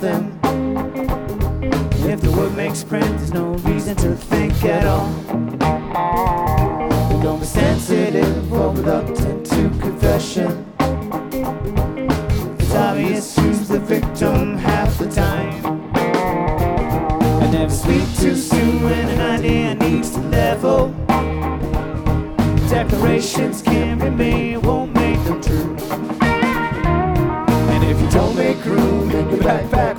them. If the word makes print, there's no reason to think at all. Don't be sensitive or reluctant to confession. It's obvious who's the victim half the time. I never speak too soon when an idea needs to level. Declarations can be made, won't make them true. And if you don't make room in your backpack